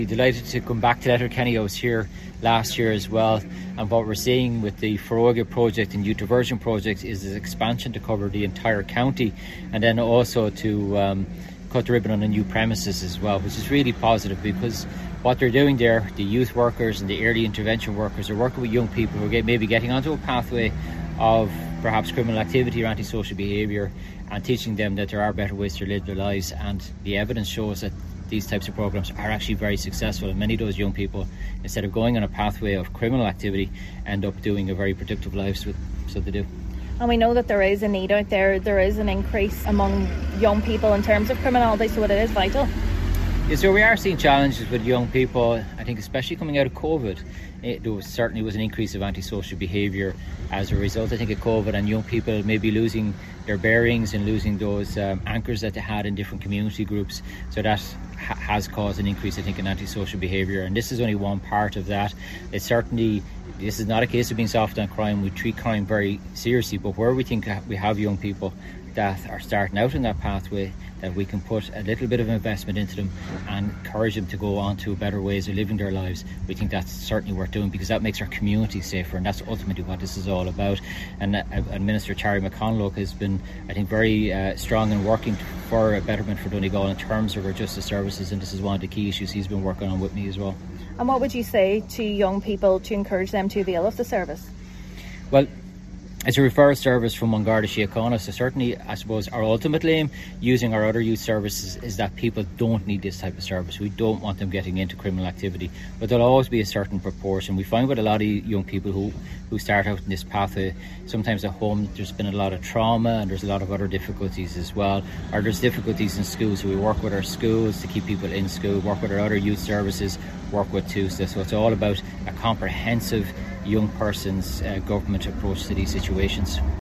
Delighted to come back to Letterkenny. I was here last year as well, and what we're seeing with the Foróige project and youth diversion project is this expansion to cover the entire county, and then also to cut the ribbon on a new premises as well, which is really positive, because what they're doing there, the youth workers and the early intervention workers are working with young people who are maybe getting onto a pathway of perhaps criminal activity or antisocial behaviour, and teaching them that there are better ways to live their lives. And the evidence shows that these types of programs are actually very successful, and many of those young people, instead of going on a pathway of criminal activity, end up doing a very productive life. So they do. And we know that there is a need out there. There is an increase among young people in terms of criminality, so it is vital. Yeah, so we are seeing challenges with young people. I think especially coming out of COVID, there certainly was an increase of antisocial behaviour as a result, I think, of COVID, and young people maybe losing their bearings and losing those anchors that they had in different community groups. So that has caused an increase, I think, in antisocial behaviour, and this is only one part of that. It's certainly, this is not a case of being soft on crime. We treat crime very seriously, but where we think we have young people that are starting out in that pathway, that we can put a little bit of investment into them and encourage them to go on to better ways of living their lives, we think that's certainly worth doing, because that makes our community safer, and that's ultimately what this is all about. And Minister Terry McConalogue has been, I think, very strong in working for a betterment for Donegal in terms of our justice services, and this is one of the key issues he's been working on with me as well. And what would you say to young people to encourage them to avail of the service? Well, it's a referral service from An Garda Síochána, so certainly, I suppose, our ultimate aim using our other youth services is that people don't need this type of service. We don't want them getting into criminal activity, but there'll always be a certain proportion. We find with a lot of young people who start out in this pathway, sometimes at home there's been a lot of trauma and there's a lot of other difficulties as well, or there's difficulties in school, so we work with our schools to keep people in school, work with our other youth services, work with TUSLA. So it's all about a comprehensive young person's government approach to these situations.